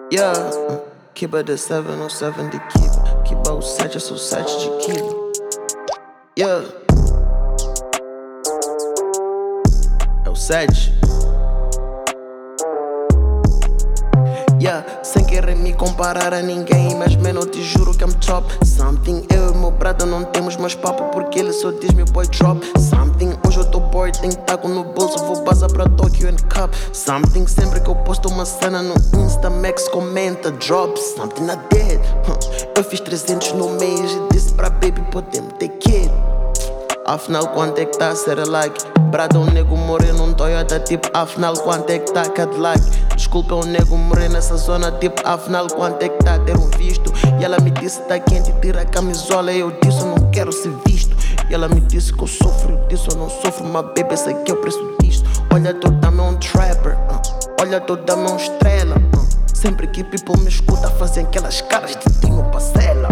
Yeah, keep it the 707 de keep. Keep out 7, eu sou 7 de keep. Yeah, é o 7. Yeah, sem querer me comparar a ninguém, mas mano, eu te juro que I'm top. Something, eu e meu brother não temos mais papo, porque ele só diz meu boy drop. Something, hoje eu tô bored, tenho taco no bolso, vou bazar pra Tokyo and Cup. Something, sempre que eu posto uma cena no Insta, Max comenta, drop. Something I did, eu fiz 300 no mês e disse pra baby, podemos ter kid. Afinal, quanto é que tá ser like? Brada, um nego morrer num Toyota, tipo, afinal, quanto é que tá Cadillac? Desculpa, um nego morrer nessa zona, tipo, afinal, quanto é que tá ter um visto? E ela me disse, tá quente, tira a camisola, eu disse, eu não quero ser visto. E ela me disse que eu sofro, eu disse, eu não sofro, mas baby, esse aqui é o preço disto. Olha, tu dá-me um trapper, olha, tu dá-me um estrela. Sempre que people me escuta, fazem aquelas caras de Tino Parcela.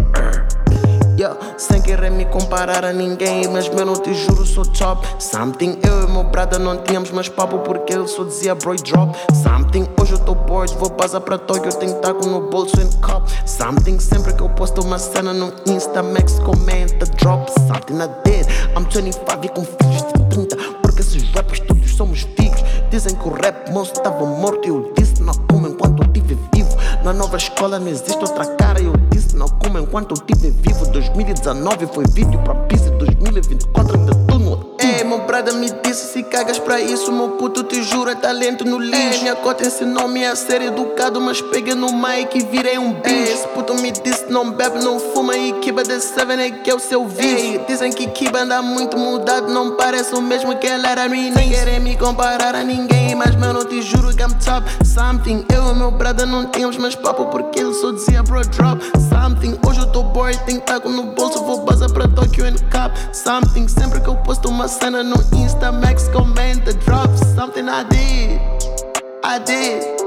Yeah, sem querer me comparar a ninguém, mas meu, não te juro, sou top. Something, eu e meu brother não tínhamos mais papo, porque ele só dizia bro drop. Something, hoje eu tô bored, vou passar pra Tokyo, tenho taco no bolso and cup. Something, sempre que eu posto uma cena no Insta, Max comenta, drop. Something I did, I'm 25 e com filhos de 30, porque esses rappers todos somos filhos. Dizem que o rap moço tava morto e eu disse não como enquanto eu tive vivo. Na nova escola não existe outra cara, eu disse não como enquanto eu tive vivo. 2019 foi vídeo pra pizza, 2024 ainda tô no. Ei, meu brother me disse, se cagas pra isso, meu puto, te juro, é talento no lixo. Minha cota ensinou-me a ser educado, mas peguei no mic e virei um bicho. Esse puto me disse, não bebe, não fuma e Kiba the 7 é que é o seu vício. Dizem que Kiba anda muito mudado, não parece o mesmo que ele era no início. Sem querer me comparar a ninguém, mas meu, não te juro que I'm top. Something, eu e meu brother não tínhamos mais papo, porque ele só dizia bro drop. Something, hoje eu tô bored, tenho taco no bolso, vou bazar pra Tokyo and Cup. Something, sempre que eu posto uma cena no Insta, Max comenta, drop. Something I did.